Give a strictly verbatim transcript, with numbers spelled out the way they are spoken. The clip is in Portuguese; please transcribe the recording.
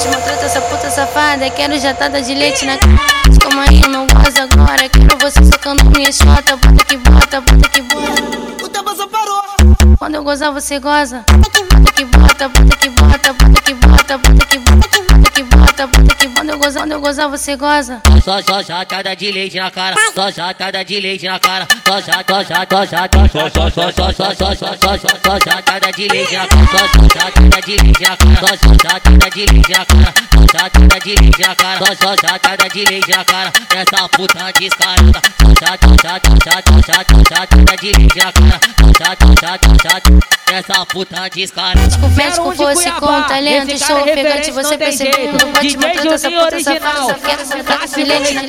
maltrata essa puta safada. Quero jatada de leite na cara. Como aí eu não gosto agora. Quero você socando minha chota. Bota que bota, bota que bota. O tempo só parou. Quando eu gozar você goza. Bota que bota, bota que bota, bota que bota, bota que bota, bota que bota, bota que bota. Quando eu gozar, quando eu gozar você goza. Só, só jatada de leite na cara. Só jatada de leite na cara. Só jatada, só jatada, só, só, só, só, só, só, só, só, só, só jatada de leite na cara. Só, só jatada de leite na cara. Só, só jatada de leite na cara. Só jatada de leite na cara. Só, só jatada de leite na cara. Essa puta descarada. Só jatada, jatada, jatada, jatada de leite na cara. Só jatada, jatada, essa puta descarada. Com fez com força e com talento. Sou ofegante, você percebeu. Não pode maltratar essa puta safada. Só quero sentar com filete.